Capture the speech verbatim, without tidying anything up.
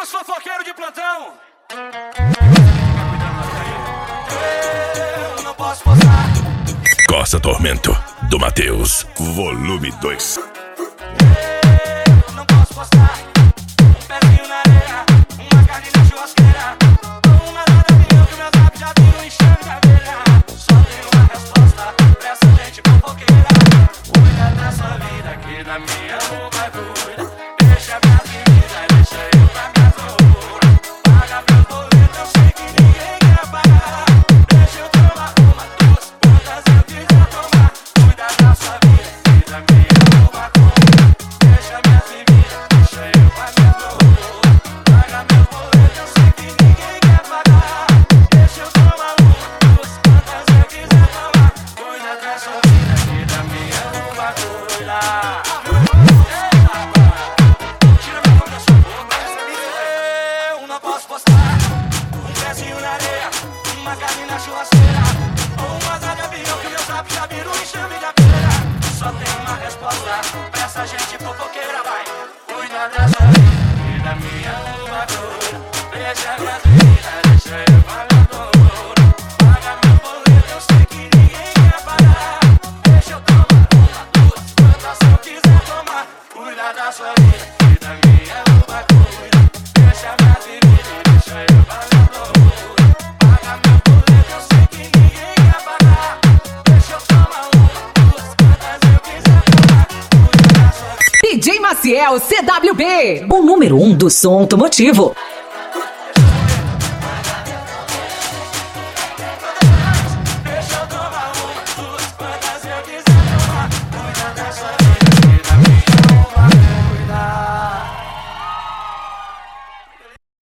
os fofoqueiros de plantão. Eu não posso postar. Costa Tormento, do Matheus, volume dois. Eu não posso postar. Um pezinho na areia, uma carne na churrasqueira. Uma nada minha que o meu zap já viu enchendo de abelha. Só tem uma resposta pra essa gente fofoqueira. Cuida da sua vida, que da minha o bagulho. Deixa minha vida, deixa eu pra minhas loucuras. Paga meus boletos, eu sei que ninguém quer pagar. Deixa eu tomar uma, duas, quantas eu quiser tomar. Cuida da sua vida, que da minha o bagulho. Deixa minha vida, deixa eu pra minhas loucuras. Paga meus boletos, eu sei que ninguém quer pagar. Deixa eu tomar uma, duas, quantas eu quiser tomar. Cuida da sua vida, que da minha o bagulho. Eu não posso postar um pezinho na areia, uma carne na churrasqueira, ou uma asa de avião que o meu zap já virou enxame de abelha. Só tem uma resposta pra essa gente fofoqueira, vai. Cuida da sua vida e da minha o bagulho. Deixa minha vida, deixa eu pagar tudo. Paga meu boleto, eu sei que ninguém quer pagar. Deixa eu tomar uma, duas, quantas eu quiser tomar. Cuida da sua vida e da minha o bagulho. Deixa minha vida, deixa eu pagar tudo. Paga meu boleto, eu sei que ninguém quer pagar. Deixa eu tomar uma, duas, quantas eu quiser tomar. Cuida da sua vida. D J Maciel C W B, o número um do som automotivo.